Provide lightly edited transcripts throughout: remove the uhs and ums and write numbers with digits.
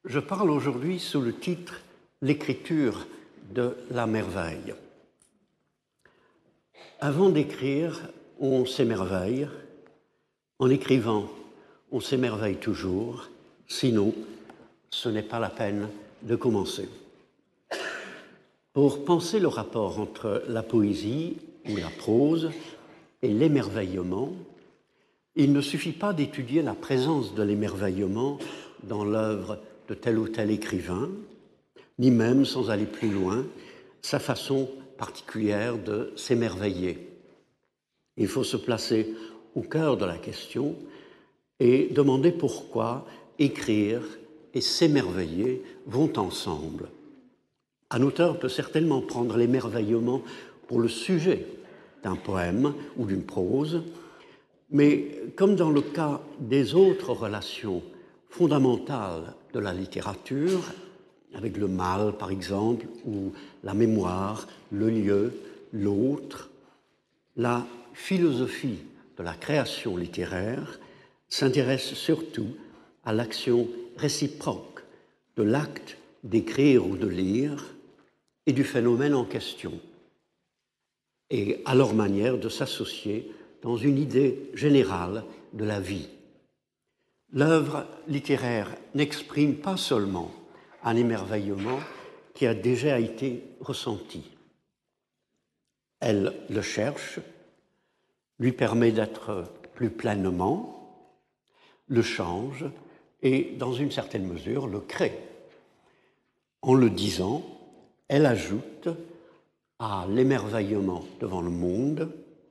Je parle aujourd'hui sous le titre « L'écriture de la merveille ». Avant d'écrire, on s'émerveille. En écrivant, on s'émerveille toujours. Sinon, ce n'est pas la peine de commencer. Pour penser le rapport entre la poésie ou la prose et l'émerveillement, il ne suffit pas d'étudier la présence de l'émerveillement dans l'œuvre de tel ou tel écrivain, ni même, sans aller plus loin, sa façon particulière de s'émerveiller. Il faut se placer au cœur de la question et demander pourquoi écrire et s'émerveiller vont ensemble. Un auteur peut certainement prendre l'émerveillement pour le sujet d'un poème ou d'une prose, mais comme dans le cas des autres relations fondamentales de la littérature, avec le mal par exemple, ou la mémoire, le lieu, l'autre, la philosophie de la création littéraire s'intéresse surtout à l'action réciproque de l'acte d'écrire ou de lire et du phénomène en question, et à leur manière de s'associer dans une idée générale de la vie. L'œuvre littéraire n'exprime pas seulement un émerveillement qui a déjà été ressenti. Elle le cherche, lui permet d'être plus pleinement, le change et, dans une certaine mesure, le crée. En le disant, elle ajoute à l'émerveillement devant le monde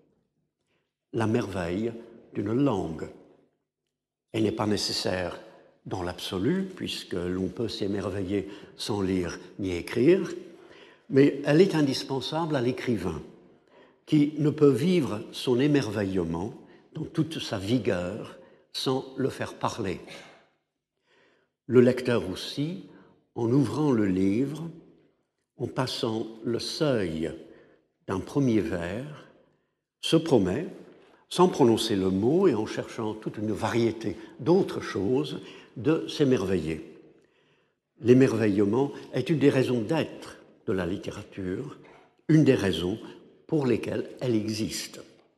la merveille d'une langue. Elle n'est pas nécessaire dans l'absolu, puisque l'on peut s'émerveiller sans lire ni écrire, mais elle est indispensable à l'écrivain, qui ne peut vivre son émerveillement dans toute sa vigueur sans le faire parler. Le lecteur aussi, en ouvrant le livre, en passant le seuil d'un premier vers, se promet, sans prononcer le mot et en cherchant toute une variété d'autres choses, de s'émerveiller. L'émerveillement est une des raisons d'être de la littérature, une des raisons pour lesquelles elle existe.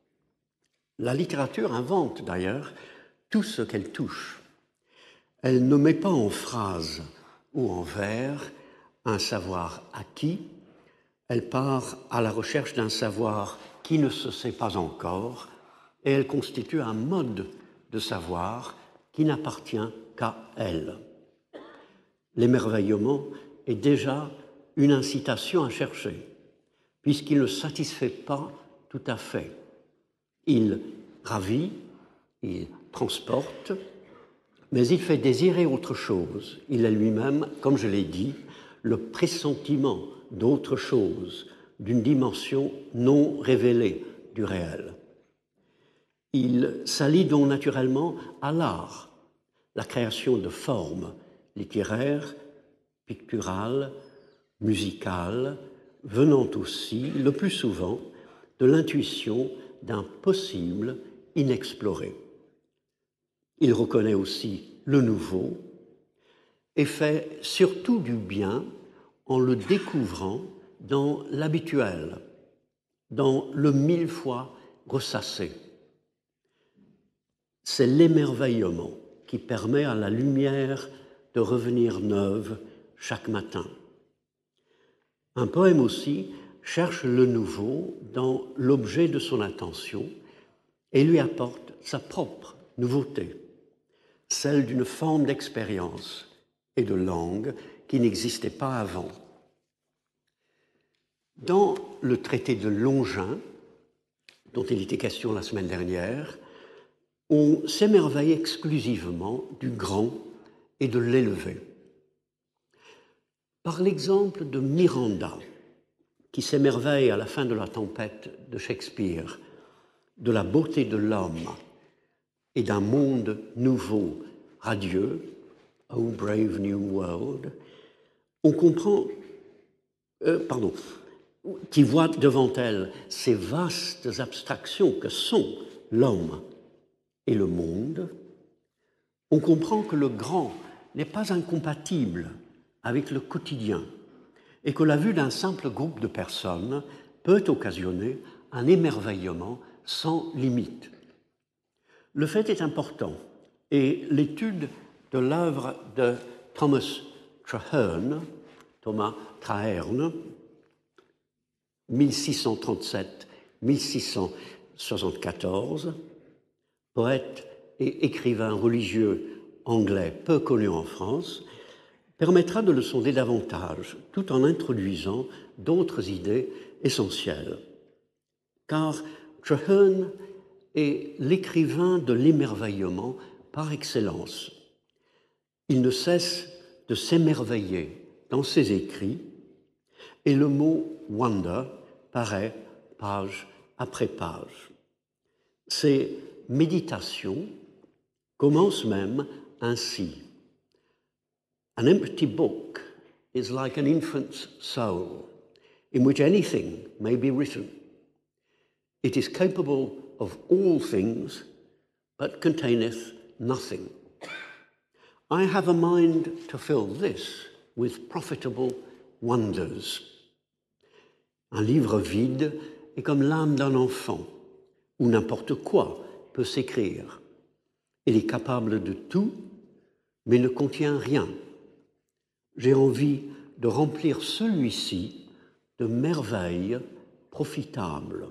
La littérature invente d'ailleurs tout ce qu'elle touche. Elle ne met pas en phrase ou en vers un savoir acquis, elle part à la recherche d'un savoir qui ne se sait pas encore, et elle constitue un mode de savoir qui n'appartient qu'à elle. L'émerveillement est déjà une incitation à chercher, puisqu'il ne satisfait pas tout à fait. Il ravit, il transporte, mais il fait désirer autre chose. Il est lui-même, comme je l'ai dit, le pressentiment d'autre chose, d'une dimension non révélée du réel. Il s'allie donc naturellement à l'art, la création de formes littéraires, picturales, musicales, venant aussi, le plus souvent, de l'intuition d'un possible inexploré. Il reconnaît aussi le nouveau et fait surtout du bien en le découvrant dans l'habituel, dans le mille fois ressassé. C'est l'émerveillement qui permet à la lumière de revenir neuve chaque matin. Un poème aussi cherche le nouveau dans l'objet de son attention et lui apporte sa propre nouveauté, celle d'une forme d'expérience et de langue qui n'existait pas avant. Dans le traité de Longin, dont il était question la semaine dernière, on s'émerveille exclusivement du grand et de l'élevé. Par l'exemple de Miranda, qui s'émerveille à la fin de La Tempête de Shakespeare, de la beauté de l'homme et d'un monde nouveau, radieux, Oh brave new world, on comprend, qui voit devant elle ces vastes abstractions que sont l'homme et le monde, on comprend que le grand n'est pas incompatible avec le quotidien et que la vue d'un simple groupe de personnes peut occasionner un émerveillement sans limite. Le fait est important et l'étude de l'œuvre de Thomas Traherne, 1637-1674, poète et écrivain religieux anglais peu connu en France, permettra de le sonder davantage, tout en introduisant d'autres idées essentielles. Car Traherne est l'écrivain de l'émerveillement par excellence. Il ne cesse de s'émerveiller dans ses écrits, et le mot « wonder » paraît page après page. Ses méditations commencent même ainsi. An empty book is like an infant's soul, in which anything may be written. It is capable of all things, but containeth nothing. I have a mind to fill this with profitable wonders. Un livre vide est comme l'âme d'un enfant, où n'importe quoi peut s'écrire. Il est capable de tout, mais ne contient rien. J'ai envie de remplir celui-ci de merveilles profitables.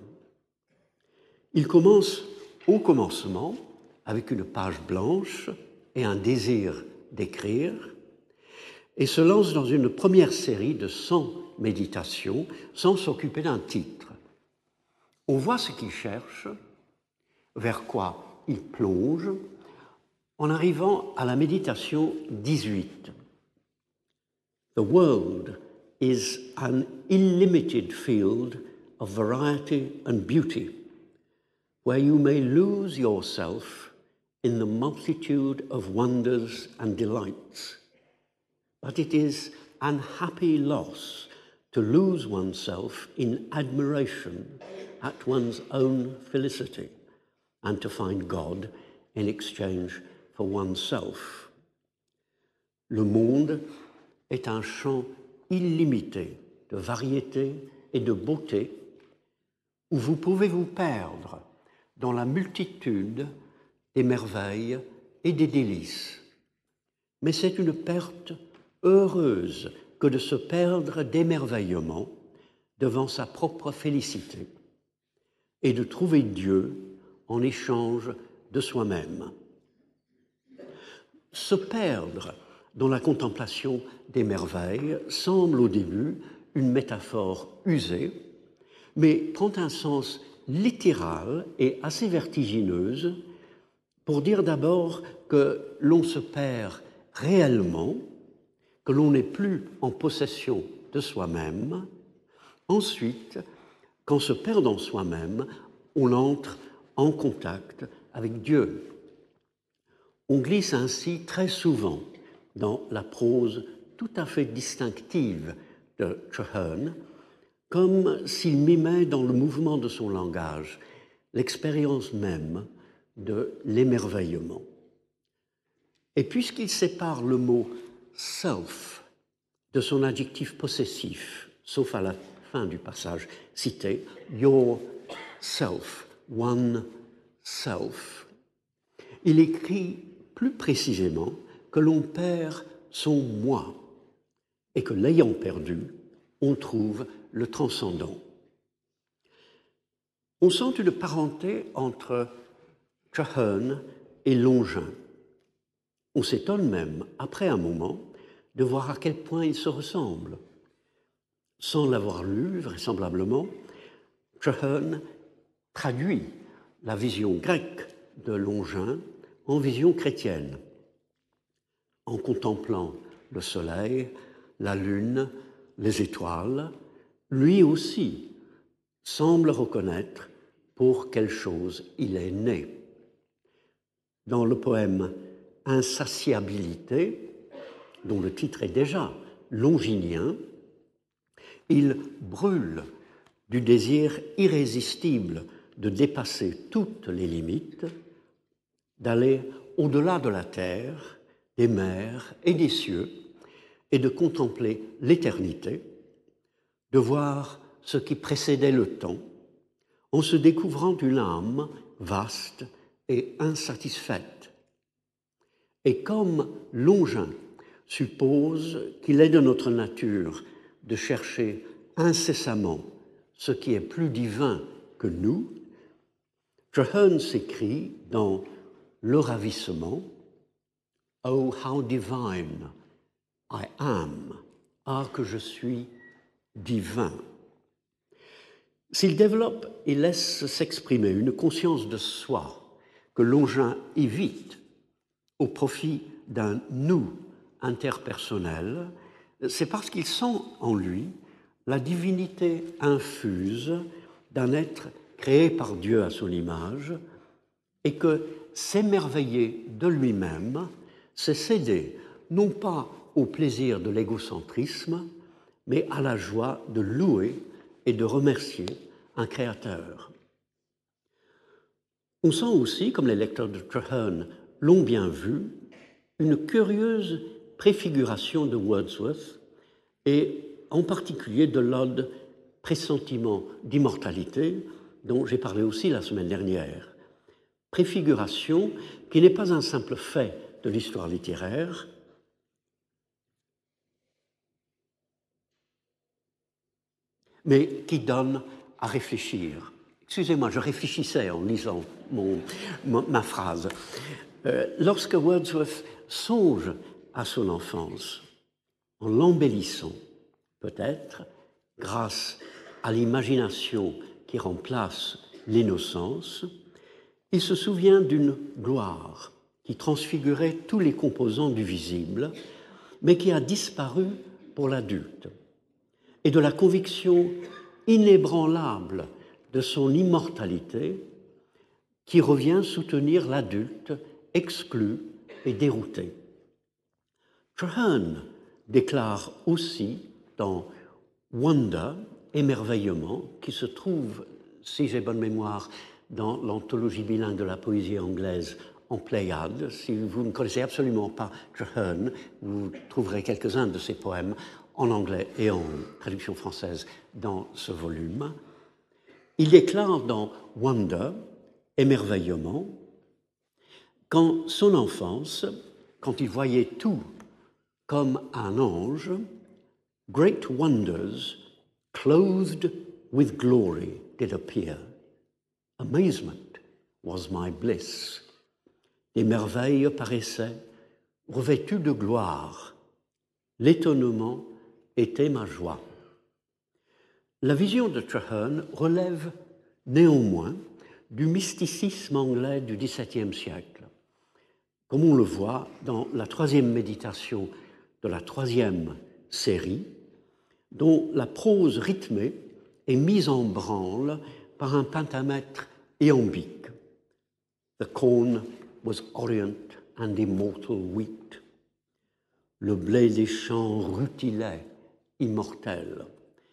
Il commence au commencement avec une page blanche et un désir d'écrire, et se lance dans une première série de 100 méditations sans s'occuper d'un titre. On voit ce qu'il cherche, vers quoi il plonge, en arrivant à la méditation 18. The world is an unlimited field of variety and beauty, where you may lose yourself in the multitude of wonders and delights. But it is an happy loss to lose oneself in admiration at one's own felicity and to find God in exchange for oneself. Le monde est un champ illimité de variété et de beauté où vous pouvez vous perdre dans la multitude des merveilles et des délices. Mais c'est une perte heureuse que de se perdre d'émerveillement devant sa propre félicité et de trouver Dieu en échange de soi-même. Se perdre dans la contemplation des merveilles semble au début une métaphore usée, mais prend un sens littéral et assez vertigineuse pour dire d'abord que l'on se perd réellement, que l'on n'est plus en possession de soi-même. Ensuite, qu'en se perdant soi-même, on entre en contact avec Dieu. On glisse ainsi très souvent dans la prose tout à fait distinctive de Traherne, comme s'il mimait dans le mouvement de son langage l'expérience même de l'émerveillement. Et puisqu'il sépare le mot « self » de son adjectif possessif, sauf à la fin du passage cité, « your self »,« one self », il écrit plus précisément que l'on perd son « moi » et que l'ayant perdu, on trouve le transcendant. On sent une parenté entre Traherne et Longin. On s'étonne même, après un moment, de voir à quel point ils se ressemblent. Sans l'avoir lu, vraisemblablement, Traherne traduit la vision grecque de Longin en vision chrétienne. En contemplant le soleil, la lune, les étoiles, lui aussi semble reconnaître pour quelle chose il est né. Dans le poème « Insatiabilité », dont le titre est déjà longinien, il brûle du désir irrésistible de dépasser toutes les limites, d'aller au-delà de la terre des mers et des cieux et de contempler l'éternité, de voir ce qui précédait le temps, en se découvrant une âme vaste et insatisfaite. Et comme Longin suppose qu'il est de notre nature de chercher incessamment ce qui est plus divin que nous, Traherne s'écrit dans Le Ravissement « Oh, how divine I am ! Ah, que je suis divin !» S'il développe et laisse s'exprimer une conscience de soi que Longin évite au profit d'un « nous » interpersonnel, c'est parce qu'il sent en lui la divinité infuse d'un être créé par Dieu à son image et que s'émerveiller de lui-même, c'est céder non pas au plaisir de l'égocentrisme, mais à la joie de louer et de remercier un créateur. On sent aussi, comme les lecteurs de Traherne l'ont bien vu, une curieuse préfiguration de Wordsworth et en particulier de l'ode Pressentiment d'immortalité dont j'ai parlé aussi la semaine dernière. Préfiguration qui n'est pas un simple fait de l'histoire littéraire, mais qui donne à réfléchir. Excusez-moi, je réfléchissais en lisant ma phrase. Lorsque Wordsworth songe à son enfance, en l'embellissant, peut-être, grâce à l'imagination qui remplace l'innocence, il se souvient d'une gloire qui transfigurait tous les composants du visible, mais qui a disparu pour l'adulte, et de la conviction inébranlable de son immortalité qui revient soutenir l'adulte exclu et dérouté. Traherne déclare aussi dans Wonder, émerveillement, qui se trouve, si j'ai bonne mémoire, dans l'anthologie bilingue de la poésie anglaise en Pléiade. Si vous ne connaissez absolument pas Traherne, vous trouverez quelques-uns de ses poèmes en anglais et en traduction française dans ce volume. Il déclare dans Wonder, émerveillement, qu'en son enfance, quand il voyait tout comme un ange, great wonders clothed with glory did appear. Amazement was my bliss. Les merveilles paraissaient revêtues de gloire. L'étonnement était ma joie. La vision de Traherne relève néanmoins du mysticisme anglais du XVIIe siècle, comme on le voit dans la troisième méditation de la troisième série, dont la prose rythmée est mise en branle par un pentamètre iambique. The corn was orient and immortal wheat. Le blé des champs rutilait, immortel.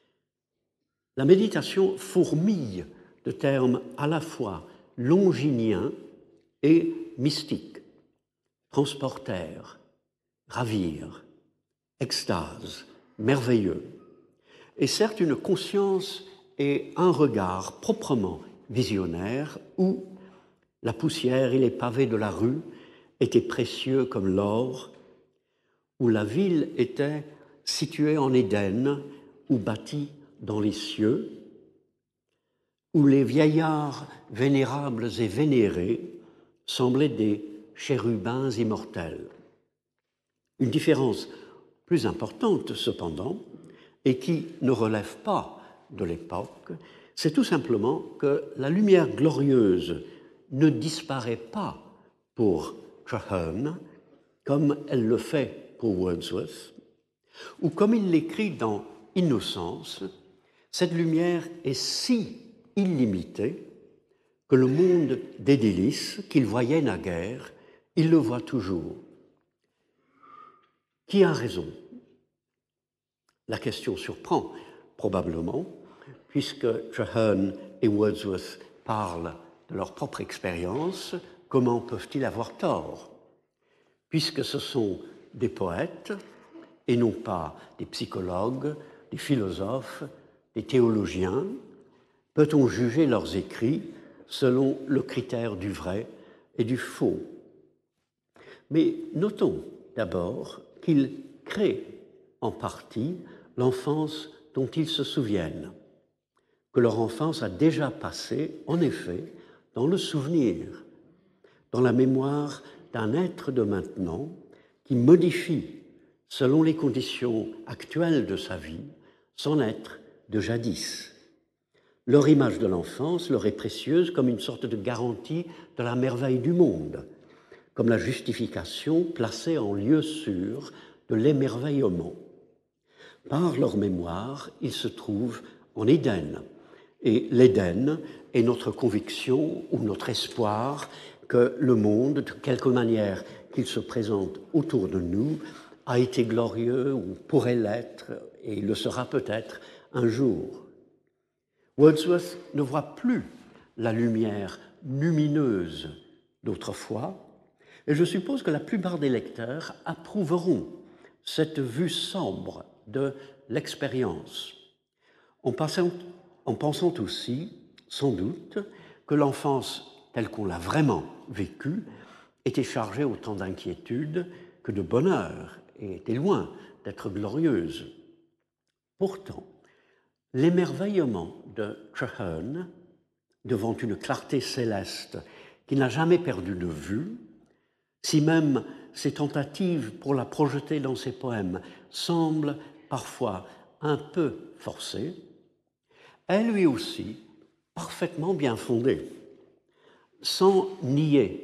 La méditation fourmille de termes à la fois longiniens et mystiques. Transporter, ravir, extase, merveilleux. Et certes une conscience et un regard proprement visionnaires où la poussière et les pavés de la rue étaient précieux comme l'or, où la ville était située en Éden ou bâtie dans les cieux, où les vieillards vénérables et vénérés semblaient des chérubins immortels. Une différence plus importante, cependant, et qui ne relève pas de l'époque, c'est tout simplement que la lumière glorieuse ne disparaît pas pour Traherne, comme elle le fait pour Wordsworth, ou comme il l'écrit dans Innocence, cette lumière est si illimitée que le monde des délices qu'il voyait naguère, il le voit toujours. Qui a raison? La question surprend probablement, puisque Traherne et Wordsworth parlent de leur propre expérience, comment peuvent-ils avoir tort? puisque ce sont des poètes et non pas des psychologues, des philosophes, des théologiens, peut-on juger leurs écrits selon le critère du vrai et du faux. Mais notons d'abord qu'ils créent en partie l'enfance dont ils se souviennent, que leur enfance a déjà passé, en effet, dans le souvenir, dans la mémoire d'un être de maintenant qui modifie, selon les conditions actuelles de sa vie, son être de jadis. Leur image de l'enfance leur est précieuse comme une sorte de garantie de la merveille du monde, comme la justification placée en lieu sûr de l'émerveillement. Par leur mémoire, ils se trouvent en Éden. Et l'Éden est notre conviction ou notre espoir que le monde, de quelque manière qu'il se présente autour de nous, a été glorieux ou pourrait l'être et le sera peut-être un jour. Wordsworth ne voit plus la lumière lumineuse d'autrefois, et je suppose que la plupart des lecteurs approuveront cette vue sombre de l'expérience, en pensant aussi, sans doute, que l'enfance telle qu'on l'a vraiment vécue était chargée autant d'inquiétude que de bonheur et était loin d'être glorieuse. Pourtant, l'émerveillement de Traherne devant une clarté céleste qui n'a jamais perdu de vue, si même ses tentatives pour la projeter dans ses poèmes semblent parfois un peu forcées, est lui aussi parfaitement bien fondée, sans nier,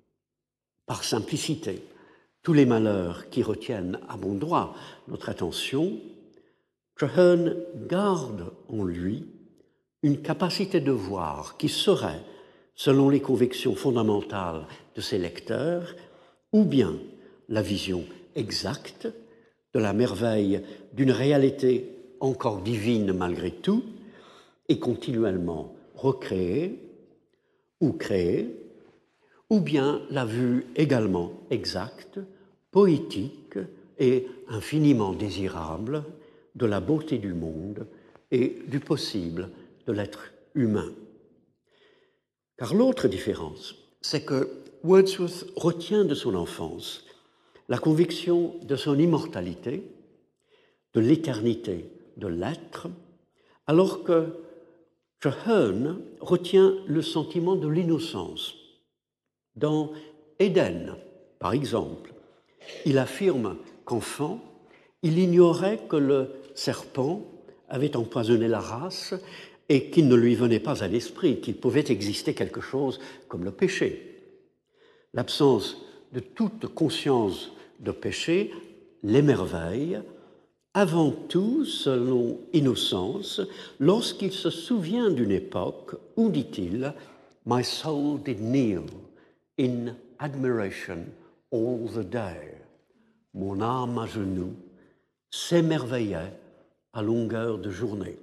par simplicité, tous les malheurs qui retiennent à bon droit notre attention. Traherne garde en lui une capacité de voir qui serait, selon les convictions fondamentales de ses lecteurs, ou bien la vision exacte de la merveille d'une réalité encore divine malgré tout, et continuellement recréée ou créée, ou bien la vue également exacte, poétique et infiniment désirable de la beauté du monde et du possible de l'être humain. Car l'autre différence, c'est que Wordsworth retient de son enfance la conviction de son immortalité, de l'éternité de l'être, alors que Traherne retient le sentiment de l'innocence. Dans Éden, par exemple, il affirme qu'enfant, il ignorait que le serpent avait empoisonné la race et qu'il ne lui venait pas à l'esprit qu'il pouvait exister quelque chose comme le péché. L'absence de toute conscience de péché l'émerveille, avant tout, selon Innocence, lorsqu'il se souvient d'une époque où, dit-il, « My soul did kneel in admiration all the day ». Mon âme à genoux s'émerveillait à longueur de journée.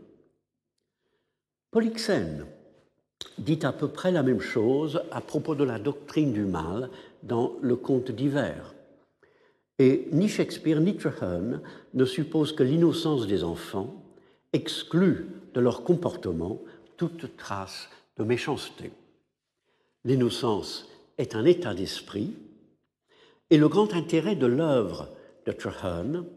Polyxène dit à peu près la même chose à propos de la doctrine du mal dans le Conte d'hiver. Et ni Shakespeare ni Traherne ne supposent que l'innocence des enfants exclut de leur comportement toute trace de méchanceté. L'innocence est un état d'esprit, et le grand intérêt de l'œuvre de Traherne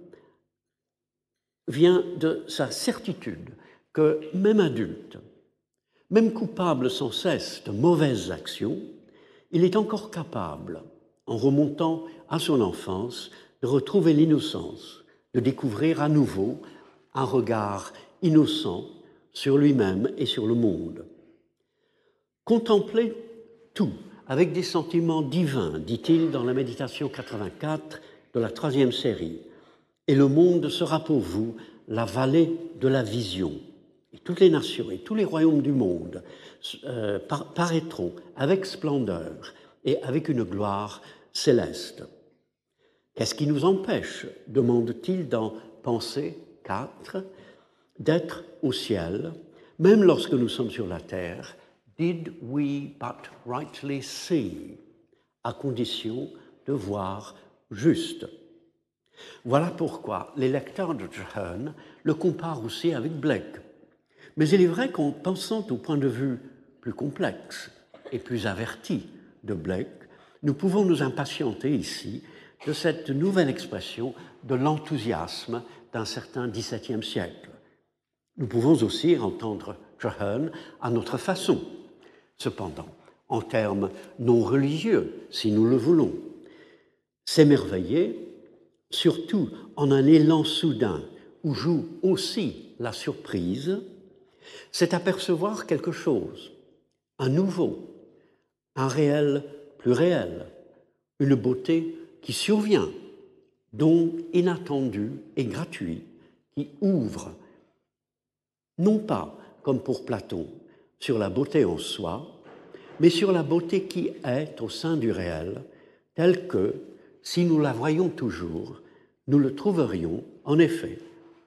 vient de sa certitude que même adulte, même coupable sans cesse de mauvaises actions, il est encore capable, en remontant à son enfance, de retrouver l'innocence, de découvrir à nouveau un regard innocent sur lui-même et sur le monde. Contempler tout avec des sentiments divins, dit-il dans la méditation 84 de la 3e série, et le monde sera pour vous la vallée de la vision. Et toutes les nations et tous les royaumes du monde paraîtront avec splendeur et avec une gloire céleste. Qu'est-ce qui nous empêche, demande-t-il dans Pensée 4, d'être au ciel, même lorsque nous sommes sur la terre, did we but rightly see, à condition de voir juste. Voilà pourquoi les lecteurs de Traherne le comparent aussi avec Blake. Mais il est vrai qu'en pensant au point de vue plus complexe et plus averti de Blake, nous pouvons nous impatienter ici de cette nouvelle expression de l'enthousiasme d'un certain XVIIe siècle. Nous pouvons aussi entendre Traherne à notre façon, cependant, en termes non religieux, si nous le voulons. S'émerveiller, surtout en un élan soudain où joue aussi la surprise, c'est apercevoir quelque chose, un nouveau, un réel plus réel, une beauté qui survient, don inattendu et gratuit, qui ouvre, non pas, comme pour Platon, sur la beauté en soi, mais sur la beauté qui est au sein du réel, telle que, si nous la voyons toujours, nous nous trouverions en effet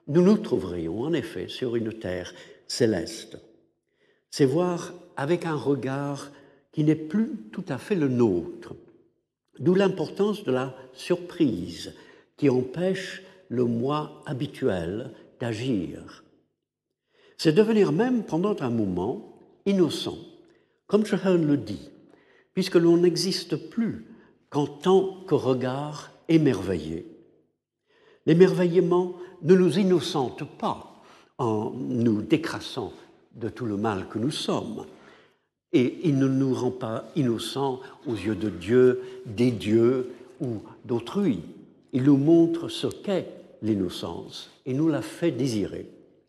sur une terre céleste. C'est voir avec un regard qui n'est plus tout à fait le nôtre, d'où l'importance de la surprise qui empêche le moi habituel d'agir. C'est devenir même, pendant un moment, innocent, comme Traherne le dit, puisque l'on n'existe plus qu'en tant que regard émerveillé. L'émerveillement ne nous innocente pas en nous décrassant de tout le mal que nous sommes, et il ne nous rend pas innocents aux yeux de Dieu, des dieux ou d'autrui. Il nous montre ce qu'est l'innocence et nous la fait désirer.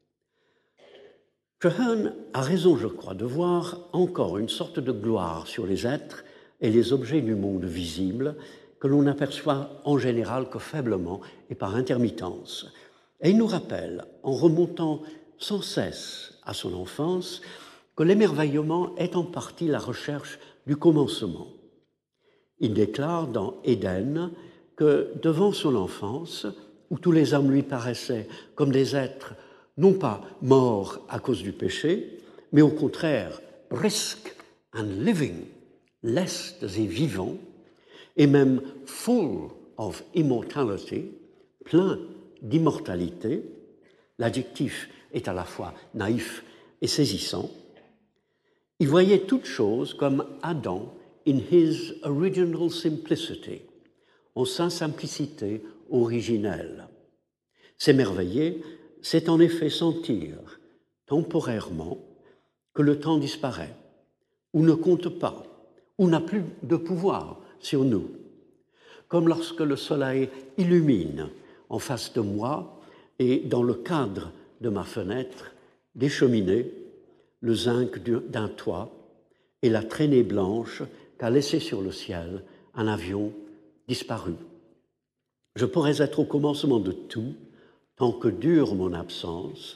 Traherne a raison, je crois, de voir encore une sorte de gloire sur les êtres et les objets du monde visible que l'on n'aperçoit en général que faiblement et par intermittence. Et il nous rappelle, en remontant sans cesse à son enfance, que l'émerveillement est en partie la recherche du commencement. Il déclare dans Éden que devant son enfance, où tous les hommes lui paraissaient comme des êtres non pas morts à cause du péché, mais au contraire brisk and living, lestes et vivants, et même full of immortality, plein d'immortalité, l'adjectif est à la fois naïf et saisissant, il voyait toute chose comme Adam in his original simplicity, en sa simplicité originelle. S'émerveiller, c'est en effet sentir temporairement que le temps disparaît, ou ne compte pas, ou n'a plus de pouvoir sur nous. Comme lorsque le soleil illumine en face de moi et dans le cadre de ma fenêtre des cheminées, le zinc d'un toit et la traînée blanche qu'a laissée sur le ciel un avion disparu. Je pourrais être au commencement de tout, tant que dure mon absence,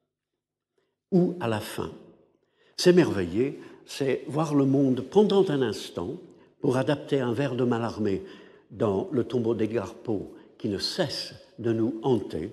ou à la fin. S'émerveiller, c'est voir le monde pendant un instant, pour adapter un vers de Mallarmé dans le tombeau d'Edgar Poe, qui ne cesse de nous hanter,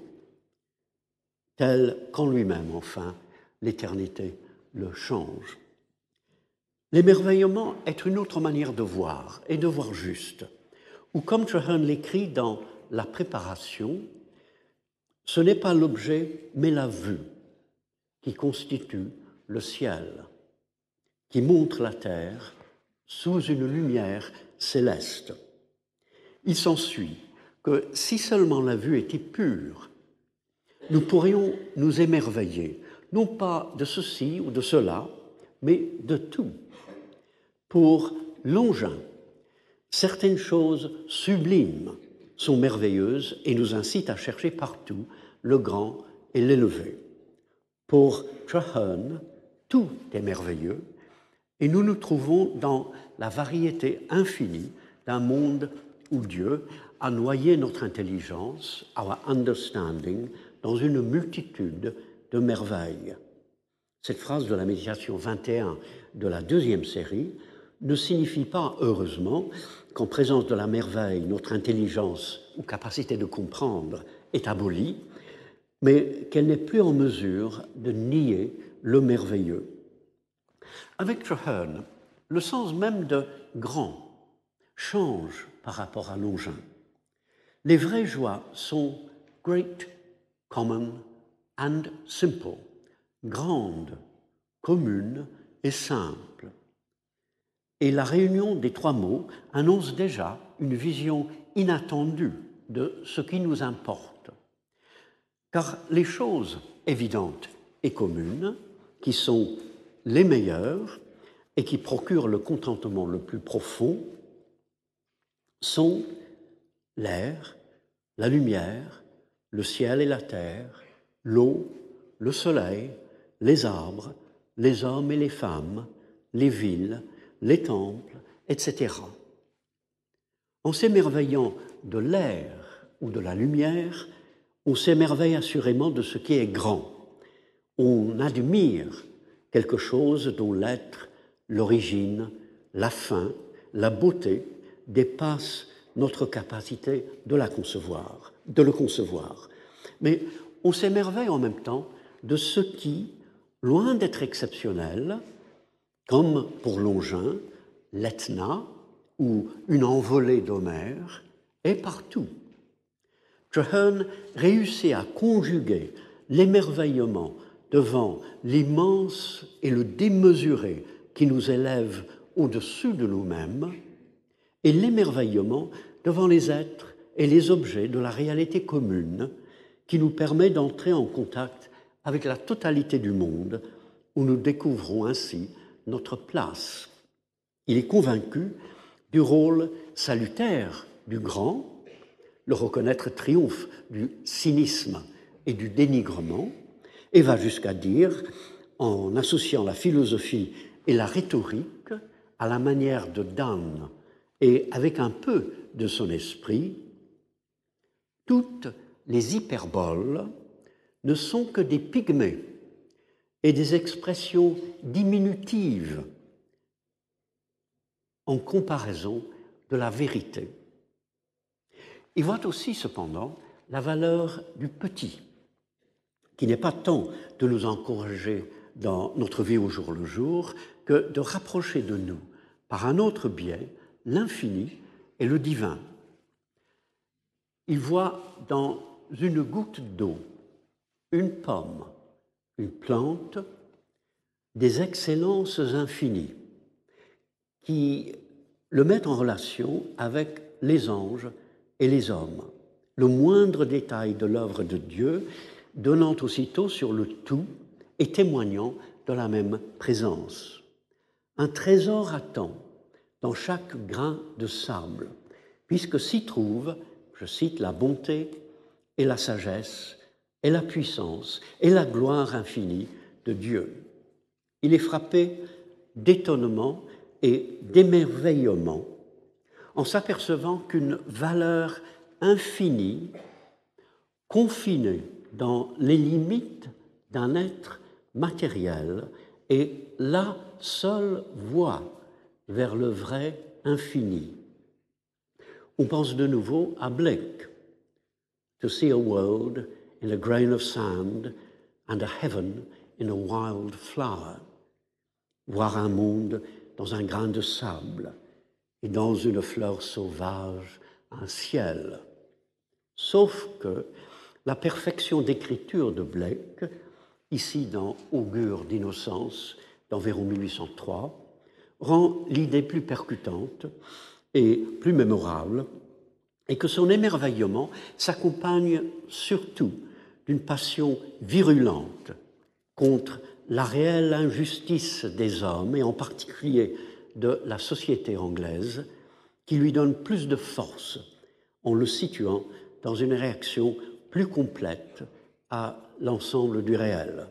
tel qu'en lui-même, enfin, l'éternité le change. L'émerveillement est une autre manière de voir, et de voir juste, ou comme Traherne l'écrit dans La Préparation, ce n'est pas l'objet, mais la vue qui constitue le ciel, qui montre la terre sous une lumière céleste. Il s'ensuit que si seulement la vue était pure, nous pourrions nous émerveiller, non pas de ceci ou de cela, mais de tout. Pour Longin, certaines choses sublimes sont merveilleuses et nous incitent à chercher partout le grand et l'élevé. Pour Traherne, tout est merveilleux et nous nous trouvons dans la variété infinie d'un monde où Dieu a noyé notre intelligence, our understanding, dans une multitude de merveilles. Cette phrase de la méditation 21 de la deuxième série ne signifie pas, heureusement, qu'en présence de la merveille, notre intelligence ou capacité de comprendre est abolie, mais qu'elle n'est plus en mesure de nier le merveilleux. Avec Traherne, le sens même de grand change par rapport à Longin. Les vraies joies sont great, common and simple, grandes, communes et simples. Et la réunion des trois mots annonce déjà une vision inattendue de ce qui nous importe. Car les choses évidentes et communes, qui sont les meilleures et qui procurent le contentement le plus profond, sont l'air, la lumière, le ciel et la terre, l'eau, le soleil, les arbres, les hommes et les femmes, les villes, les temples, etc. En s'émerveillant de l'air ou de la lumière, on s'émerveille assurément de ce qui est grand. On admire quelque chose dont l'être, l'origine, la fin, la beauté dépassent notre capacité de le concevoir. Mais on s'émerveille en même temps de ce qui, loin d'être exceptionnel, comme pour Longin, l'Etna ou une envolée d'Homère, est partout. Traherne réussit à conjuguer l'émerveillement devant l'immense et le démesuré qui nous élève au-dessus de nous-mêmes et l'émerveillement devant les êtres et les objets de la réalité commune qui nous permet d'entrer en contact avec la totalité du monde où nous découvrons ainsi notre place. Il est convaincu du rôle salutaire du grand. Le reconnaître triomphe du cynisme et du dénigrement, et va jusqu'à dire, en associant la philosophie et la rhétorique à la manière de Donne et avec un peu de son esprit, toutes les hyperboles ne sont que des pygmées et des expressions diminutives en comparaison de la vérité. Il voit aussi, cependant, la valeur du petit, qui n'est pas tant de nous encourager dans notre vie au jour le jour que de rapprocher de nous, par un autre biais, l'infini et le divin. Il voit dans une goutte d'eau, une pomme, une plante, des excellences infinies qui le mettent en relation avec les anges et les hommes, le moindre détail de l'œuvre de Dieu donnant aussitôt sur le tout et témoignant de la même présence. Un trésor attend dans chaque grain de sable, puisque s'y trouve, je cite, la bonté et la sagesse et la puissance et la gloire infinie de Dieu. Il est frappé d'étonnement et d'émerveillement en s'apercevant qu'une valeur infinie, confinée dans les limites d'un être matériel, est la seule voie vers le vrai infini. On pense de nouveau à Blake. To see a world in a grain of sand and a heaven in a wild flower. Voir un monde dans un grain de sable et dans une fleur sauvage, un ciel. Sauf que la perfection d'écriture de Blake, ici dans Augure d'innocence, d'environ 1803, rend l'idée plus percutante et plus mémorable, et que son émerveillement s'accompagne surtout d'une passion virulente contre la réelle injustice des hommes, et en particulier de la société anglaise, qui lui donne plus de force en le situant dans une réaction plus complète à l'ensemble du réel.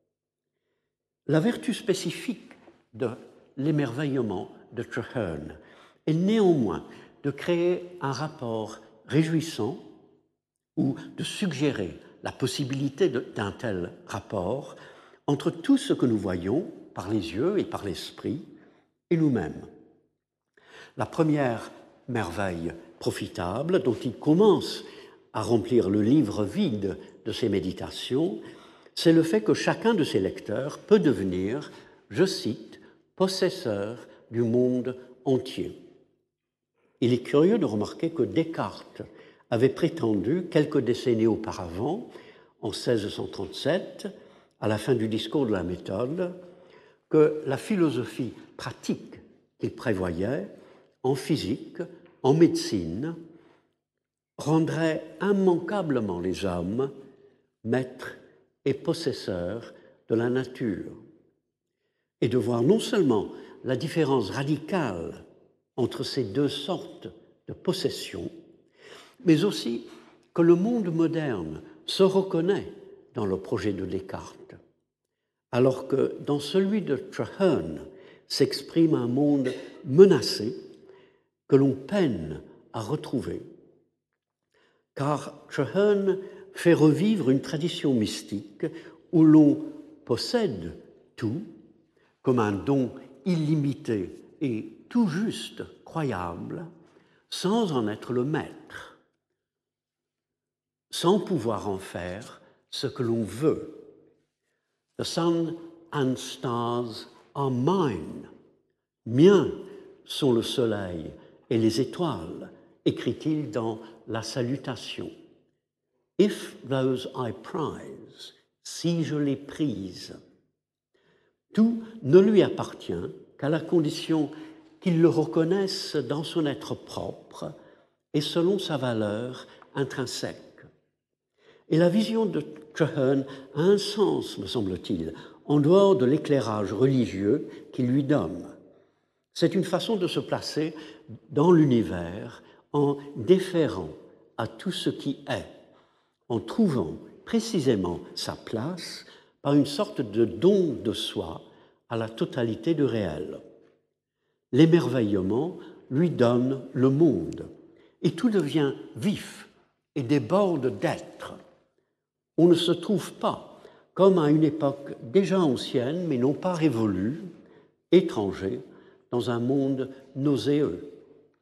La vertu spécifique de l'émerveillement de Traherne est néanmoins de créer un rapport réjouissant ou de suggérer la possibilité d'un tel rapport entre tout ce que nous voyons par les yeux et par l'esprit et nous-mêmes. La première merveille profitable dont il commence à remplir le livre vide de ses méditations, c'est le fait que chacun de ses lecteurs peut devenir, je cite, possesseur du monde entier. Il est curieux de remarquer que Descartes avait prétendu, quelques décennies auparavant, en 1637, à la fin du discours de la méthode, que la philosophie pratique qu'il prévoyait, en physique, en médecine, rendrait immanquablement les hommes maîtres et possesseurs de la nature, et de voir non seulement la différence radicale entre ces deux sortes de possession, mais aussi que le monde moderne se reconnaît dans le projet de Descartes, alors que dans celui de Traherne s'exprime un monde menacé que l'on peine à retrouver. Car Traherne fait revivre une tradition mystique où l'on possède tout comme un don illimité et tout juste croyable, sans en être le maître, sans pouvoir en faire ce que l'on veut. The sun and stars are mine. Miens sont le soleil et les étoiles, écrit-il dans la Salutation. If those I prize, si je les prise. Tout ne lui appartient qu'à la condition qu'il le reconnaisse dans son être propre et selon sa valeur intrinsèque. Et la vision de Traherne a un sens, me semble-t-il, en dehors de l'éclairage religieux qu'il lui donne. C'est une façon de se placer dans l'univers en déférant à tout ce qui est, en trouvant précisément sa place par une sorte de don de soi à la totalité du réel. L'émerveillement lui donne le monde, et tout devient vif et déborde d'être. On ne se trouve pas, comme à une époque déjà ancienne, mais non pas révolue, étranger, dans un monde nauséeux.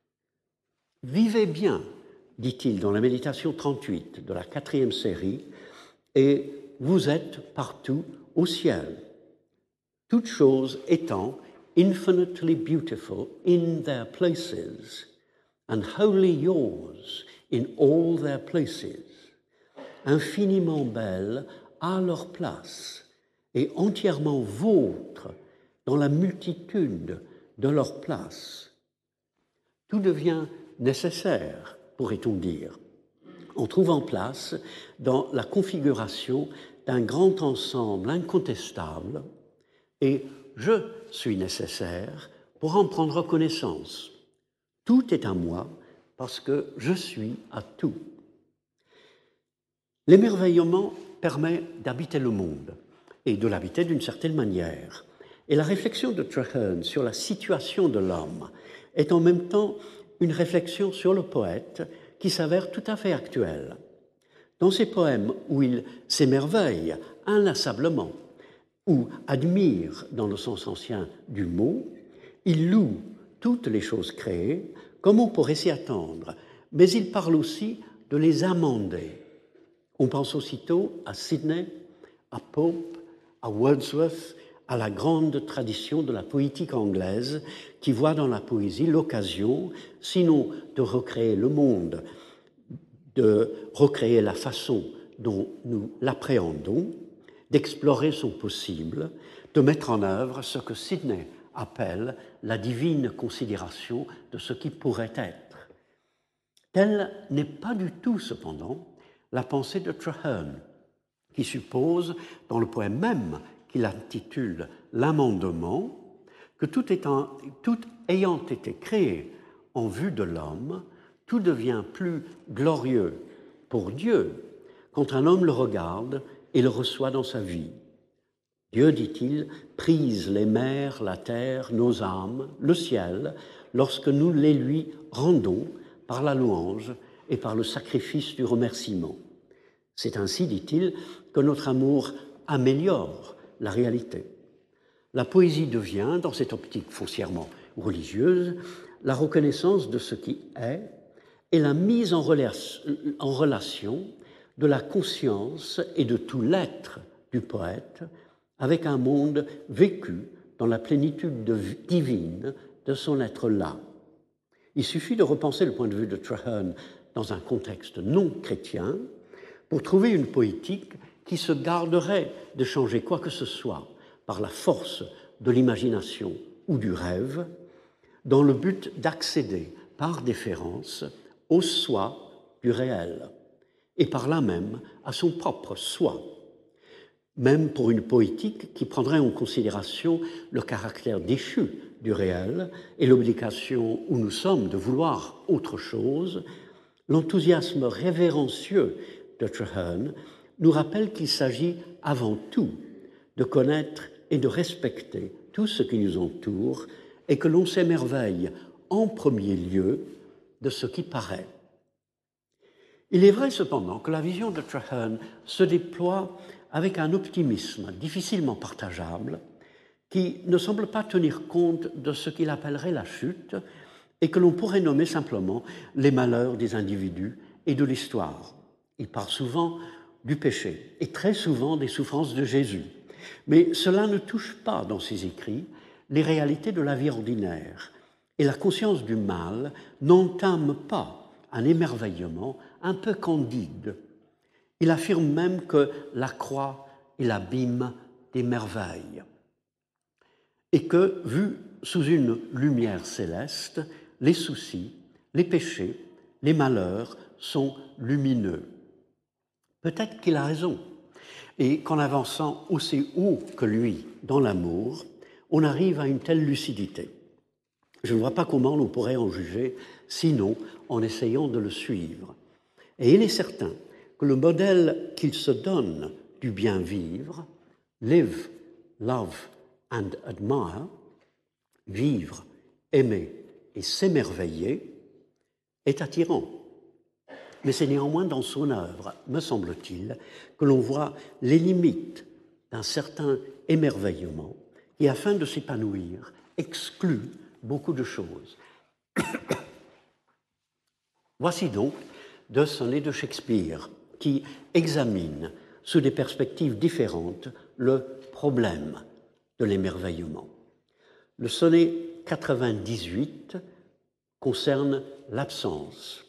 Vivez bien, dit-il dans la méditation 38 de la 4e série, et vous êtes partout au ciel, toutes choses étant infinitely beautiful in their places, and wholly yours in all their places, infiniment belles à leur place et entièrement vôtres dans la multitude de leurs places. Tout devient nécessaire, pourrait-on dire, en trouvant place dans la configuration d'un grand ensemble incontestable, et je suis nécessaire pour en prendre connaissance. Tout est à moi parce que je suis à tout. L'émerveillement permet d'habiter le monde et de l'habiter d'une certaine manière. Et la réflexion de Traherne sur la situation de l'homme est en même temps une réflexion sur le poète qui s'avère tout à fait actuelle. Dans ses poèmes où il s'émerveille inlassablement, ou admire dans le sens ancien du mot, il loue toutes les choses créées, comme on pourrait s'y attendre, mais il parle aussi de les amender. On pense aussitôt à Sidney, à Pope, à Wordsworth, à la grande tradition de la poétique anglaise qui voit dans la poésie l'occasion, sinon de recréer le monde, de recréer la façon dont nous l'appréhendons, d'explorer son possible, de mettre en œuvre ce que Sidney appelle la divine considération de ce qui pourrait être. Telle n'est pas du tout, cependant, la pensée de Traherne, qui suppose, dans le poème même qu'il intitule « L'amendement », que tout ayant été créé en vue de l'homme, tout devient plus glorieux pour Dieu quand un homme le regarde et le reçoit dans sa vie. Dieu, dit-il, prise les mers, la terre, nos âmes, le ciel, lorsque nous les lui rendons par la louange et par le sacrifice du remerciement. C'est ainsi, dit-il, que notre amour améliore la réalité. La poésie devient, dans cette optique foncièrement religieuse, la reconnaissance de ce qui est et la mise en relation de la conscience et de tout l'être du poète avec un monde vécu dans la plénitude divine de son être-là. Il suffit de repenser le point de vue de Traherne dans un contexte non chrétien, pour trouver une poétique qui se garderait de changer quoi que ce soit par la force de l'imagination ou du rêve, dans le but d'accéder par déférence au soi du réel, et par là même à son propre soi, même pour une poétique qui prendrait en considération le caractère déchu du réel et l'obligation où nous sommes de vouloir autre chose. L'enthousiasme révérencieux de Traherne nous rappelle qu'il s'agit avant tout de connaître et de respecter tout ce qui nous entoure et que l'on s'émerveille en premier lieu de ce qui paraît. Il est vrai cependant que la vision de Traherne se déploie avec un optimisme difficilement partageable qui ne semble pas tenir compte de ce qu'il appellerait la chute et que l'on pourrait nommer simplement les malheurs des individus et de l'histoire. Il parle souvent du péché et très souvent des souffrances de Jésus, mais cela ne touche pas dans ses écrits les réalités de la vie ordinaire et la conscience du mal n'entame pas un émerveillement un peu candide. Il affirme même que la croix est l'abîme des merveilles et que, vus sous une lumière céleste, les soucis, les péchés, les malheurs sont lumineux. Peut-être qu'il a raison, et qu'en avançant aussi haut que lui dans l'amour, on arrive à une telle lucidité. Je ne vois pas comment l'on pourrait en juger, sinon en essayant de le suivre. Et il est certain que le modèle qu'il se donne du bien vivre, live, love and admire, vivre, aimer et s'émerveiller, est attirant. Mais c'est néanmoins dans son œuvre, me semble-t-il, que l'on voit les limites d'un certain émerveillement qui, afin de s'épanouir, exclut beaucoup de choses. Voici donc deux sonnets de Shakespeare qui examinent sous des perspectives différentes le problème de l'émerveillement. Le sonnet 98 concerne l'absence.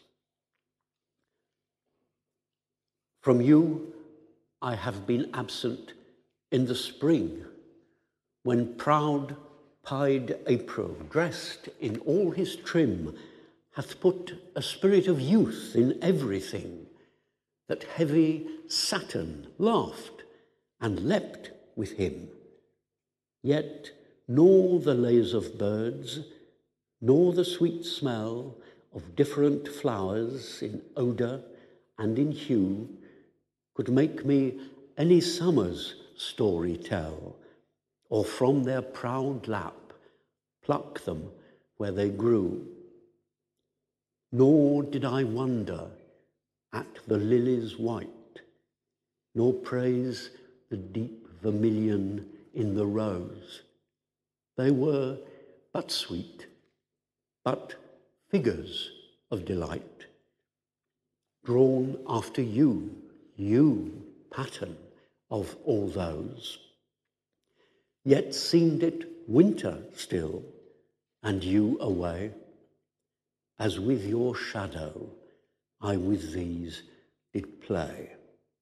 From you I have been absent in the spring, when proud-pied April, dressed in all his trim, hath put a spirit of youth in everything, that heavy Saturn laughed and leapt with him. Yet nor the lays of birds, nor the sweet smell of different flowers in odour and in hue, could make me any summer's story tell, or from their proud lap pluck them where they grew. Nor did I wonder at the lily's white, nor praise the deep vermilion in the rose. They were but sweet, but figures of delight, drawn after you, pattern of all those. Yet seemed it winter still, and you away, as with your shadow I with these did play.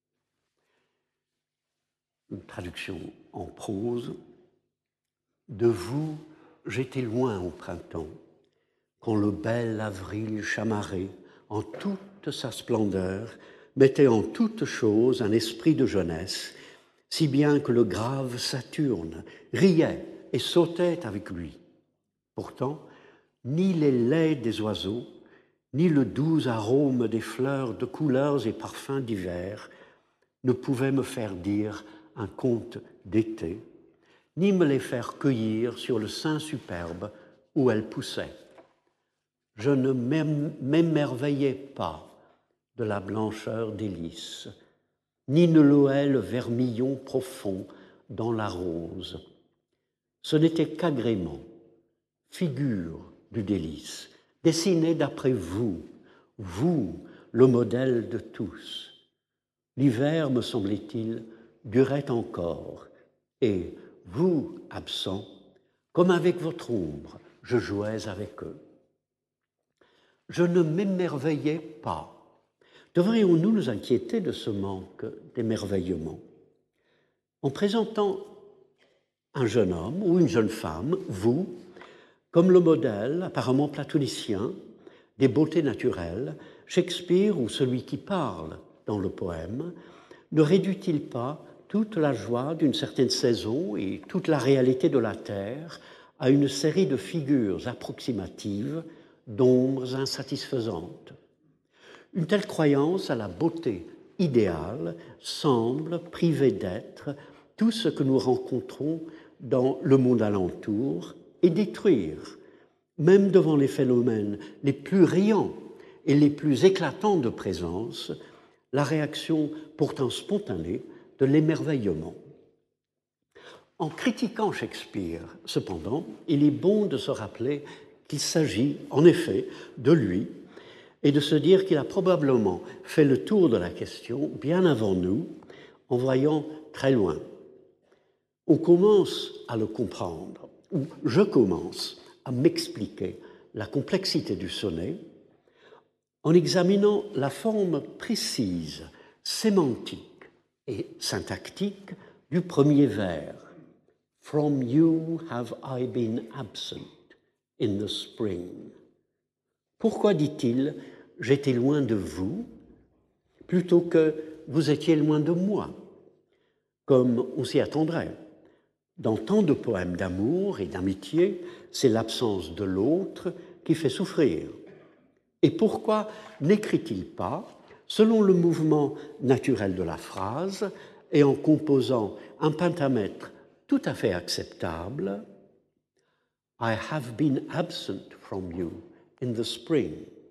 Une traduction en prose. De vous, j'étais loin au printemps, quand le bel avril chamarré, en toute sa splendeur, mettait en toute chose un esprit de jeunesse, si bien que le grave Saturne riait et sautait avec lui. Pourtant, ni les laits des oiseaux, ni le doux arôme des fleurs de couleurs et parfums divers ne pouvaient me faire dire un conte d'été, ni me les faire cueillir sur le sein superbe où elles poussaient. Je ne m'émerveillais pas de la blancheur des lys, ni ne louais le vermillon profond dans la rose. Ce n'était qu'agrément, figure du délice, dessiné d'après vous, le modèle de tous. L'hiver, me semblait-il, durait encore, et vous, absents, comme avec votre ombre, je jouais avec eux. Je ne m'émerveillais pas Devrions-nous nous inquiéter de ce manque d'émerveillement? En présentant un jeune homme ou une jeune femme, vous, comme le modèle apparemment platonicien des beautés naturelles, Shakespeare ou celui qui parle dans le poème ne réduit-il pas toute la joie d'une certaine saison et toute la réalité de la terre à une série de figures approximatives, d'ombres insatisfaisantes? Une telle croyance à la beauté idéale semble priver d'être tout ce que nous rencontrons dans le monde alentour et détruire, même devant les phénomènes les plus riants et les plus éclatants de présence, la réaction pourtant spontanée de l'émerveillement. En critiquant Shakespeare, cependant, il est bon de se rappeler qu'il s'agit, en effet, de lui et de se dire qu'il a probablement fait le tour de la question bien avant nous, en voyant très loin. On commence à le comprendre, ou je commence à m'expliquer la complexité du sonnet en examinant la forme précise, sémantique et syntactique du premier vers. From you have I been absent in the spring. Pourquoi, dit-il, j'étais loin de vous, plutôt que vous étiez loin de moi, comme on s'y attendrait. Dans tant de poèmes d'amour et d'amitié, c'est l'absence de l'autre qui fait souffrir. Et pourquoi n'écrit-il pas, selon le mouvement naturel de la phrase et en composant un pentamètre tout à fait acceptable, I have been absent from you in the spring.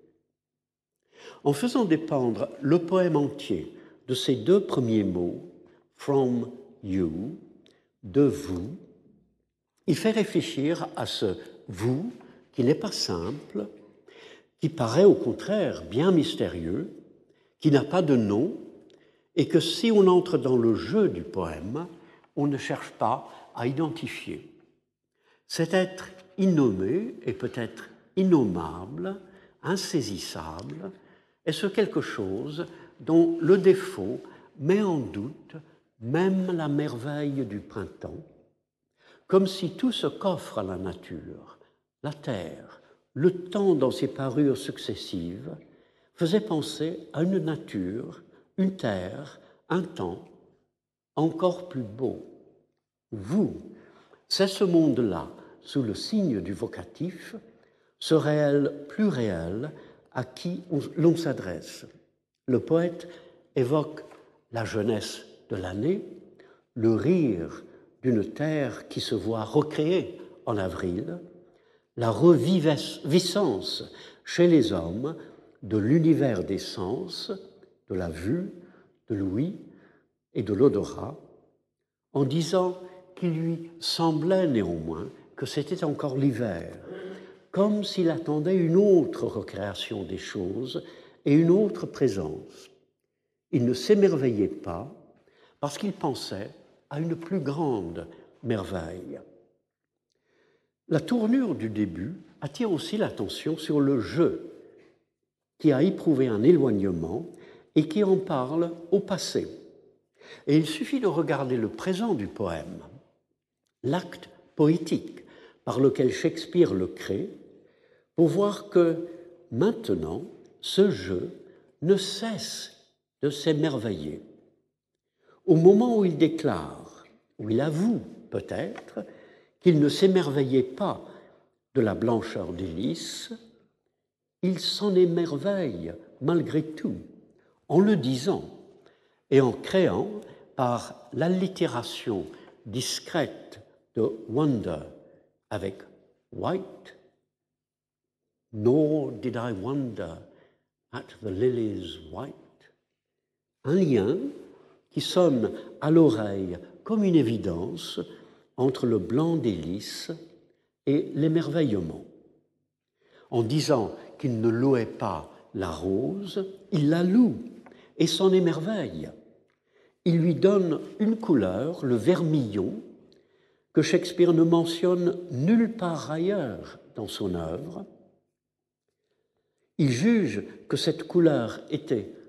En faisant dépendre le poème entier de ces deux premiers mots, from you, de vous, il fait réfléchir à ce vous qui n'est pas simple, qui paraît au contraire bien mystérieux, qui n'a pas de nom, et que si on entre dans le jeu du poème, on ne cherche pas à identifier. Cet être innommé et peut-être innommable, insaisissable, est ce quelque chose dont le défaut met en doute même la merveille du printemps, comme si tout ce qu'offre la nature, la terre, le temps dans ses parures successives, faisait penser à une nature, une terre, un temps encore plus beau. Vous, c'est ce monde-là, sous le signe du vocatif, ce réel plus réel à qui l'on s'adresse. Le poète évoque la jeunesse de l'année, le rire d'une terre qui se voit recréée en avril, la reviviscence chez les hommes de l'univers des sens, de la vue, de l'ouïe et de l'odorat, en disant qu'il lui semblait néanmoins que c'était encore l'hiver, comme s'il attendait une autre recréation des choses et une autre présence. Il ne s'émerveillait pas parce qu'il pensait à une plus grande merveille. La tournure du début attire aussi l'attention sur le jeu, qui a éprouvé un éloignement et qui en parle au passé. Et il suffit de regarder le présent du poème, l'acte poétique par lequel Shakespeare le crée, pour voir que maintenant, ce jeu ne cesse de s'émerveiller. Au moment où il déclare, où il avoue peut-être, qu'il ne s'émerveillait pas de la blancheur des lys, il s'en émerveille malgré tout, en le disant et en créant par l'allitération discrète de wonder avec white, nor did I wonder at the lilies white, un lien qui sonne à l'oreille comme une évidence entre le blanc des lys et l'émerveillement. En disant qu'il ne louait pas la rose, il la loue et s'en émerveille. Il lui donne une couleur, le vermillon, que Shakespeare ne mentionne nulle part ailleurs dans son œuvre. Il juge que cette couleur était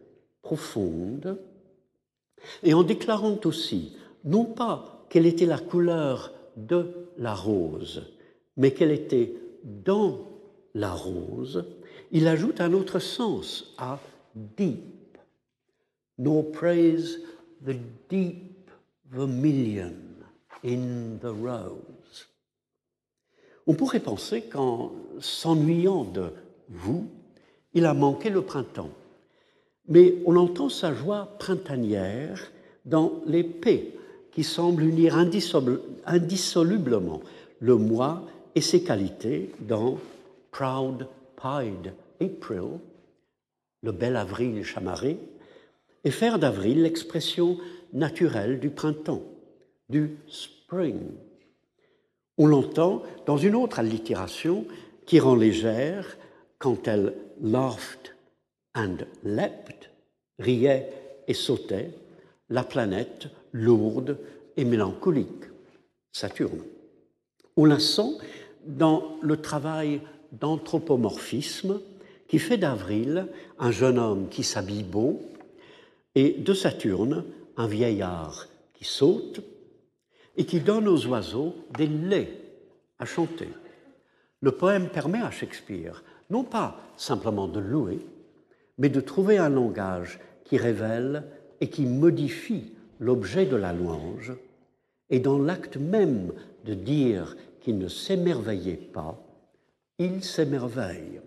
profonde, et en déclarant aussi, non pas quelle était la couleur de la rose, mais qu'elle était dans la rose, il ajoute un autre sens à deep. Nor praise the deep vermilion in the rose. On pourrait penser qu'en s'ennuyant de vous, il a manqué le printemps. Mais on entend sa joie printanière dans les P qui semblent unir indissolublement le mois et ses qualités dans Proud Pied April, le bel avril chamarré, et faire d'avril l'expression naturelle du printemps, du spring. On l'entend dans une autre allitération qui rend légère quand elle laughed and leapt, riait et sautait, la planète lourde et mélancolique, Saturne. On la sent dans le travail d'anthropomorphisme qui fait d'Avril un jeune homme qui s'habille beau et de Saturne un vieillard qui saute et qui donne aux oiseaux des laits à chanter. Le poème permet à Shakespeare non pas simplement de louer, mais de trouver un langage qui révèle et qui modifie l'objet de la louange, et dans l'acte même de dire qu'il ne s'émerveillait pas, il s'émerveille.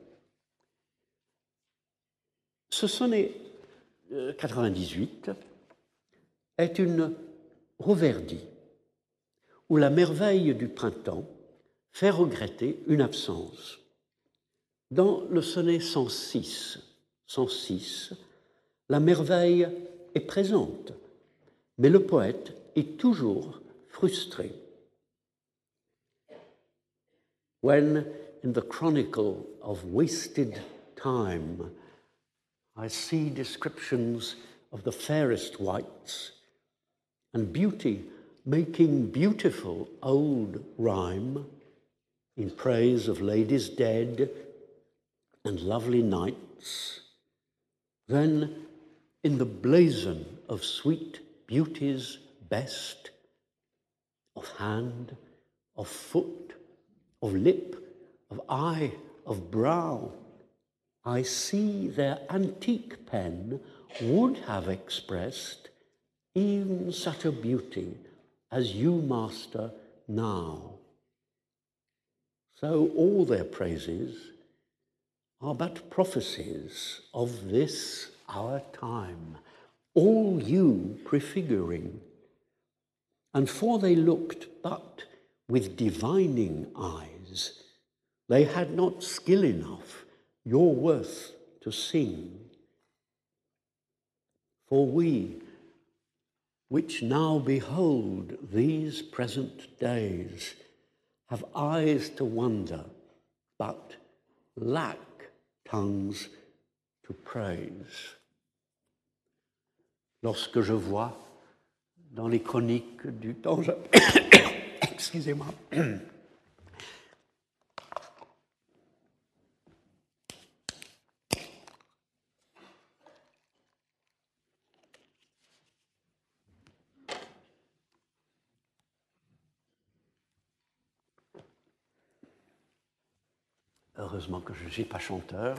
Ce sonnet 98 est une roverdie où la merveille du printemps fait regretter une absence. Dans le sonnet 106, la merveille est présente, mais le poète est toujours frustré. When in the chronicle of wasted time I see descriptions of the fairest wights and beauty making beautiful old rhyme in praise of ladies dead and lovely knights, then in the blazon of sweet beauty's best, of hand, of foot, of lip, of eye, of brow, I see their antique pen would have expressed even such a beauty as you master now. So all their praises are but prophecies of this our time, all you prefiguring. And for they looked but with divining eyes, they had not skill enough your worth to sing. For we, which now behold these present days, have eyes to wonder, but lack tongues to praise. Lorsque je vois dans les chroniques du temps, excusez-moi, heureusement que je ne suis pas chanteur.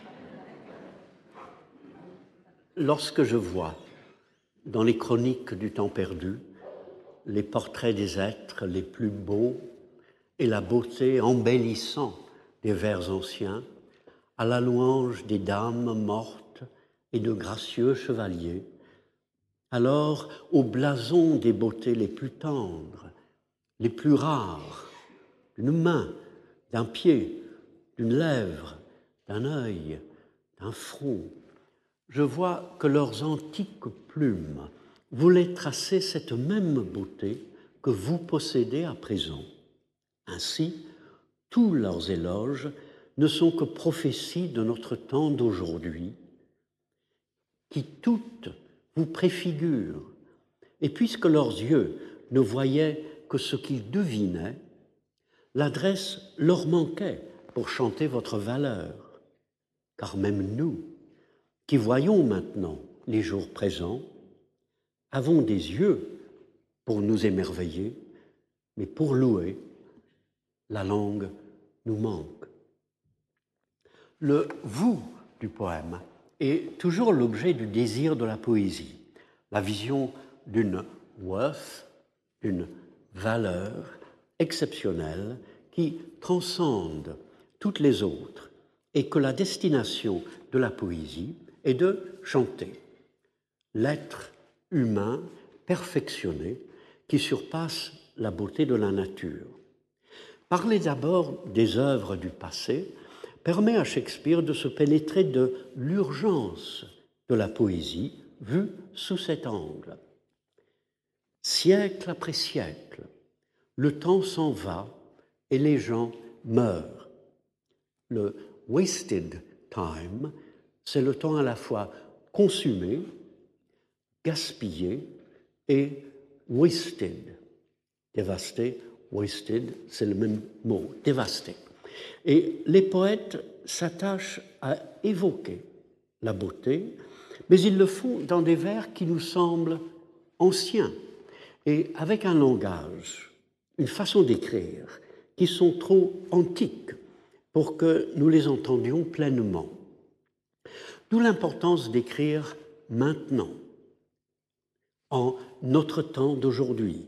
Lorsque je vois dans les chroniques du temps perdu les portraits des êtres les plus beaux et la beauté embellissant des vers anciens, à la louange des dames mortes et de gracieux chevaliers, alors au blason des beautés les plus tendres, les plus rares, d'une main, d'un pied, d'une lèvre, d'un œil, d'un front, je vois que leurs antiques plumes voulaient tracer cette même beauté que vous possédez à présent. Ainsi, tous leurs éloges ne sont que prophéties de notre temps d'aujourd'hui, qui toutes vous préfigurent, et puisque leurs yeux ne voyaient que ce qu'ils devinaient, l'adresse leur manquait pour chanter votre valeur, car même nous, qui voyons maintenant les jours présents, avons des yeux pour nous émerveiller, mais pour louer, la langue nous manque. Le « vous » du poème est toujours l'objet du désir de la poésie, la vision d'une worth, d'une valeur exceptionnelle qui transcende toutes les autres et que la destination de la poésie est de chanter. L'être humain perfectionné qui surpasse la beauté de la nature. Parler d'abord des œuvres du passé permet à Shakespeare de se pénétrer de l'urgence de la poésie vue sous cet angle. Siècle après siècle, le temps s'en va et les gens meurent. Le wasted time, c'est le temps à la fois consumé, gaspillé et wasted. Dévasté, wasted, c'est le même mot, dévasté. Et les poètes s'attachent à évoquer la beauté, mais ils le font dans des vers qui nous semblent anciens et avec un langage, une façon d'écrire qui sont trop antiques pour que nous les entendions pleinement. D'où l'importance d'écrire maintenant, en notre temps d'aujourd'hui,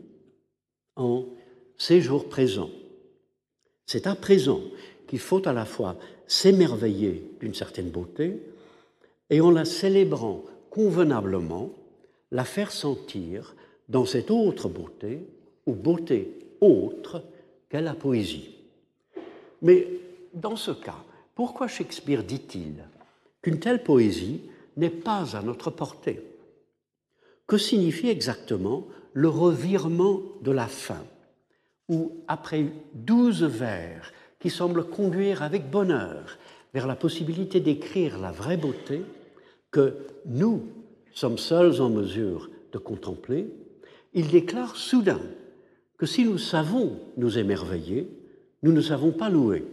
en ces jours présents. C'est à présent qu'il faut à la fois s'émerveiller d'une certaine beauté et en la célébrant convenablement, la faire sentir dans cette autre beauté, ou beauté autre qu'est la poésie. Mais dans ce cas, pourquoi Shakespeare dit-il qu'une telle poésie n'est pas à notre portée? Que signifie exactement le revirement de la fin, où, après 12 vers qui semblent conduire avec bonheur vers la possibilité d'écrire la vraie beauté que nous sommes seuls en mesure de contempler, il déclare soudain que si nous savons nous émerveiller, nous ne savons pas louer.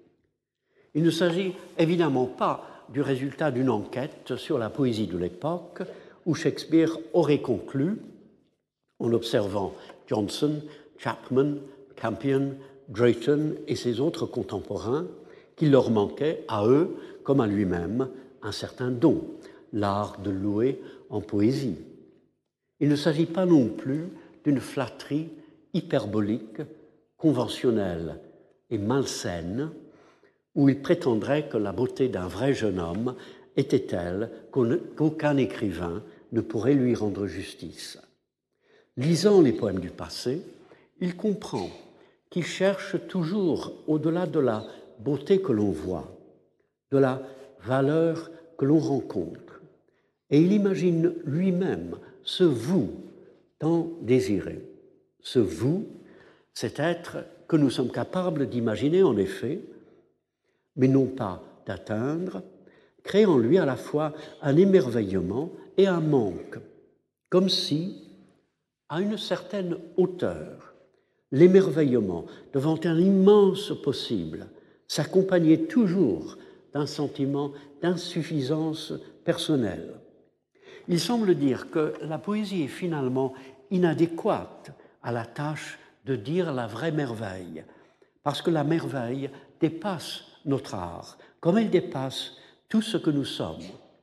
Il ne s'agit évidemment pas du résultat d'une enquête sur la poésie de l'époque où Shakespeare aurait conclu, en observant Johnson, Chapman, Campion, Drayton et ses autres contemporains, qu'il leur manquait, à eux comme à lui-même, un certain don, l'art de louer en poésie. Il ne s'agit pas non plus d'une flatterie hyperbolique, conventionnelle et malsaine, où il prétendrait que la beauté d'un vrai jeune homme était telle qu'aucun écrivain ne pourrait lui rendre justice. Lisant les poèmes du passé, il comprend qu'il cherche toujours, au-delà de la beauté que l'on voit, de la valeur que l'on rencontre, et il imagine lui-même ce vous tant désiré. Ce vous, cet être que nous sommes capables d'imaginer en effet, mais non pas d'atteindre, crée en lui à la fois un émerveillement et un manque, comme si, à une certaine hauteur, l'émerveillement devant un immense possible s'accompagnait toujours d'un sentiment d'insuffisance personnelle. Il semble dire que la poésie est finalement inadéquate à la tâche de dire la vraie merveille, parce que la merveille dépasse notre art, comme elle dépasse tout ce que nous sommes.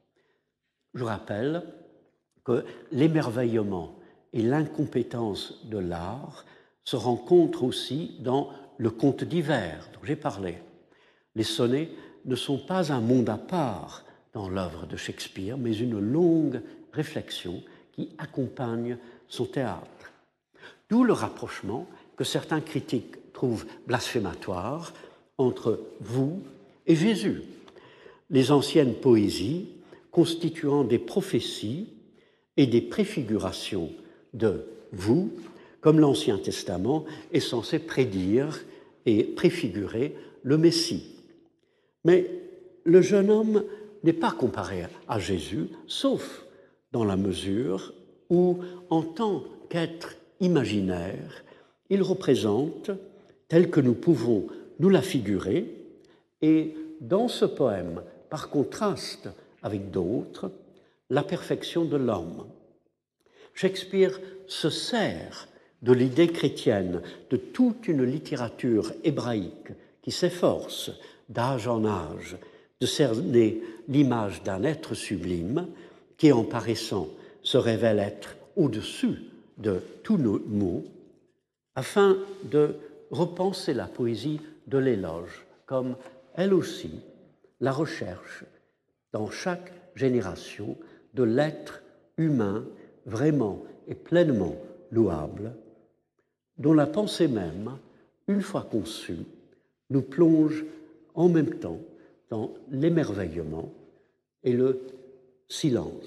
Je rappelle que l'émerveillement et l'incompétence de l'art se rencontrent aussi dans le conte d'hiver dont j'ai parlé. Les sonnets ne sont pas un monde à part dans l'œuvre de Shakespeare, mais une longue réflexion qui accompagne son théâtre. D'où le rapprochement que certains critiques trouvent blasphématoire entre vous et Jésus, les anciennes poésies constituant des prophéties et des préfigurations de vous, comme l'Ancien Testament est censé prédire et préfigurer le Messie. Mais le jeune homme n'est pas comparé à Jésus, sauf dans la mesure où, en tant qu'être imaginaire, il représente, tel que nous pouvons nous la figurer, et dans ce poème, par contraste avec d'autres, la perfection de l'homme. Shakespeare se sert de l'idée chrétienne, de toute une littérature hébraïque qui s'efforce, d'âge en âge, de cerner l'image d'un être sublime qui, en paraissant, se révèle être au-dessus de tous nos mots, afin de repenser la poésie de l'éloge comme, elle aussi, la recherche, dans chaque génération, de l'être humain vraiment et pleinement louable, dont la pensée même, une fois conçue, nous plonge en même temps dans l'émerveillement et le silence.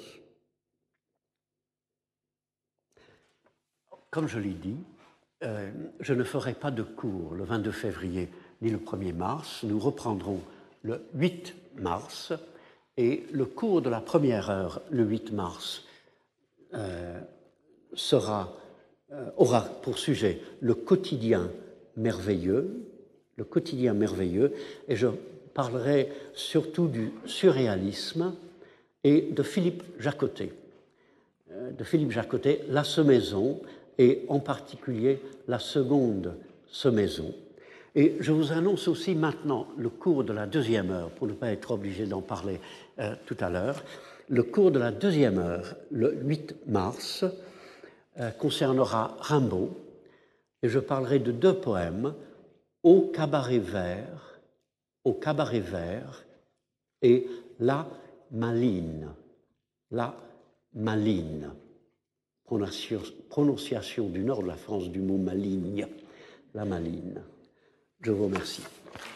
Comme je l'ai dit, je ne ferai pas de cours le 22 février ni le 1er mars. Nous reprendrons le 8 mars et le cours de la première heure, le 8 mars, aura pour sujet le quotidien merveilleux, et je parlerai surtout du surréalisme et de Philippe Jacotet. La Semaison, et en particulier la seconde Semaison. Et je vous annonce aussi maintenant le cours de la deuxième heure, pour ne pas être obligé d'en parler tout à l'heure. Le cours de la deuxième heure, le 8 mars, concernera Rimbaud, et je parlerai de 2 poèmes, Au cabaret vert et La Maline. La Maline. Prononciation du nord de la France du mot maligne, la Maline. Je vous remercie.